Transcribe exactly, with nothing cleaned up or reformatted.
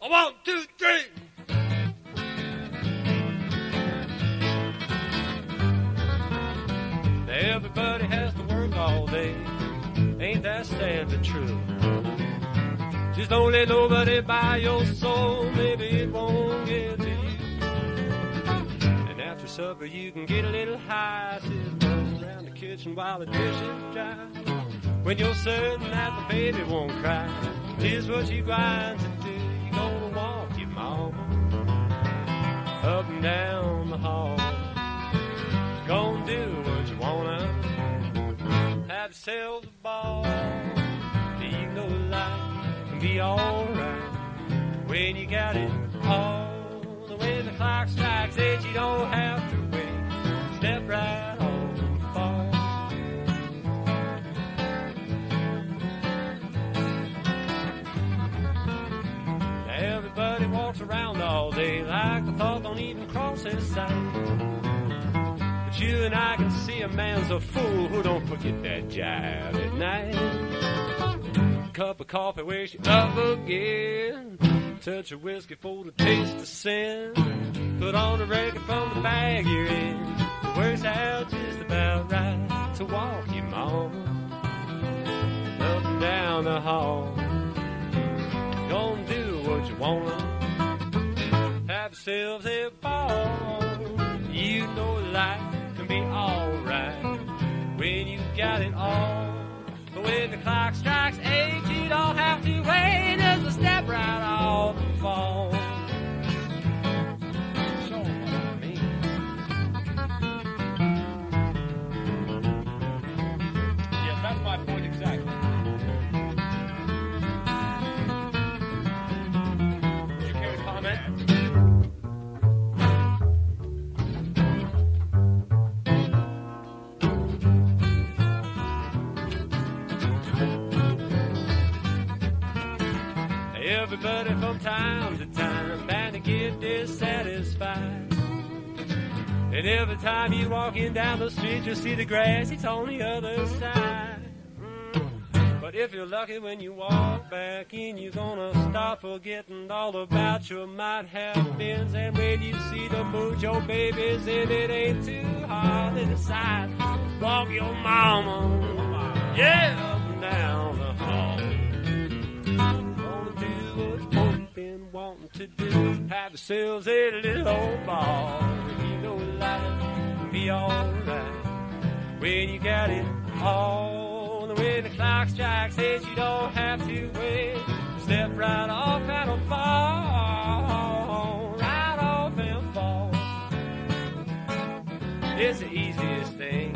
One, two, three. Everybody has to work all day. Ain't that sad but true? Just don't let nobody buy your soul. Maybe it won't get to you. And after supper you can get a little high. Sit around the kitchen while the dishes dry. When you're certain that the baby won't cry, here's what you're going to do. You're gonna walk your mama up and down the hall. Gonna do what you wanna. Have yourself a ball. Do you know life can be alright when you got it all? When the clock strikes eight, you don't have to wait. Step right on and fall. Now everybody walks around all day like the thought don't even cross his sight. But you and I can see a man's a fool who don't forget that jive at night. Cup of coffee, wish you up again. Touch of whiskey for the taste of sin. Put on a record from the bag you're in. It works out just about right to walk your mama up and down the hall. Gonna do what you wanna. Have yourselves a ball. You know life can be alright when you got it all. But when the clock strikes eight, you don't have to wait. There's a step right off and fall. Show 'em what I mean. Yes, that's my point exactly. Would you care to comment? Everybody from time to time bound to get dissatisfied. And every time you walking down the street, you see the grass, it's on the other side. Mm. But if you're lucky when you walk back in, you're gonna start forgetting all about your might have beens. And when you see the mood your baby's in, it ain't too hard to decide. Walk your mama, yeah, up and down the hall. Been wanting to do, have yourselves a little old ball. You know life can be alright when you got it all. And when the clock strikes eight, you don't have to wait. Step right off and fall, right off and fall. It's the easiest thing